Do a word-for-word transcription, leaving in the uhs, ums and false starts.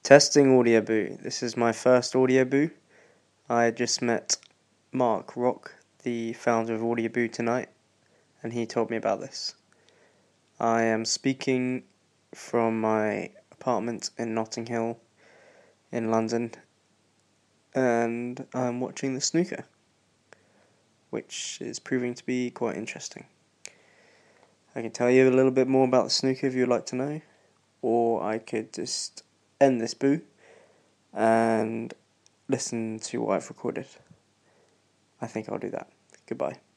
Testing Audio Boo. This is my first Audio Boo. I just met Mark Rock, the founder of Audio Boo, tonight, and he told me about this. I am speaking from my apartment in Notting Hill in London, and I'm watching the snooker, which is proving to be quite interesting. I can tell you a little bit more about the snooker if you'd like to know, or I could just end this boo and listen to what I've recorded. I think I'll do that. Goodbye.